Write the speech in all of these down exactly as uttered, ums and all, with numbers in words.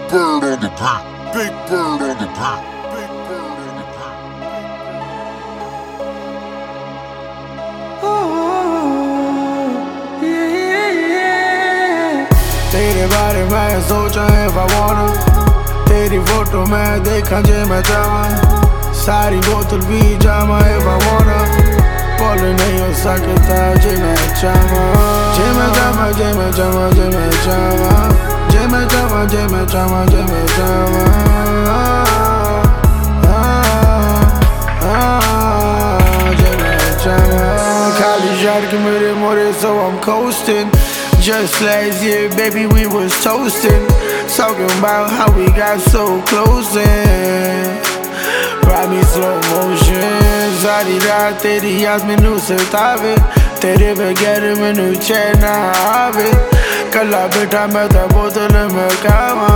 Bird on the beat. Big Bird on the beat. Big Bird on the beat. Oh, yeah, yeah. तेरे बारे में सोचा है if I wanna, तेरी photo मैं देखा जे मैं चाहूँ, सारी बोतल भी जामा if I wanna, बोल नहीं हो सकता जे मैं चाहूँ, जे मैं चाहूँ जे मैं चाहूँ जे मैं चाहूँ जे मैं चाहूँ जे मैं चाहूँ जे मैं चाहूँ खाली यार के मेरे मोरे so I'm coasting. Just last year baby we was toasting, talking about how we got so close and ride me slow motion. सारी रात तेरी याद मैनू सतावे, तेरे बगैर मैनू चैन ना आवे, कला बैठा मैं तो बोतल में कावा,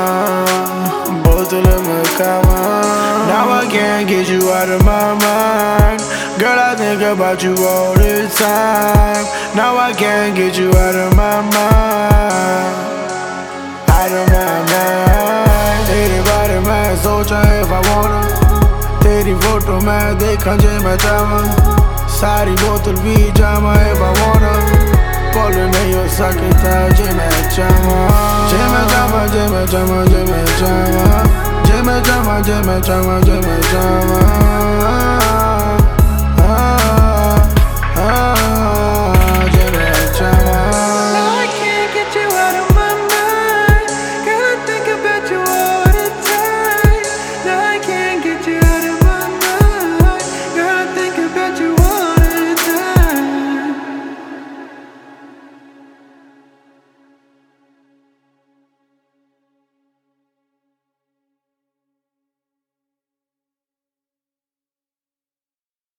बोतल में कावा. Now I can't get you out of my mind, girl I think about you all the time. Now I can't get you out of my mind, out of my mind. तेरे बारे में सोचा if I wanna, तेरी photo मैं देखा जे मैं चाहूँ, सारी बोतल भी जामा if I wanna, बोल नहीं हो सकता जे मैं चाहूँ, जे मैं चाहूँ जे मैं चाहूँ जे मैं चाहूँ जे मैं चाहूँ जे मैं चाहूँ जे मैं चाहूँ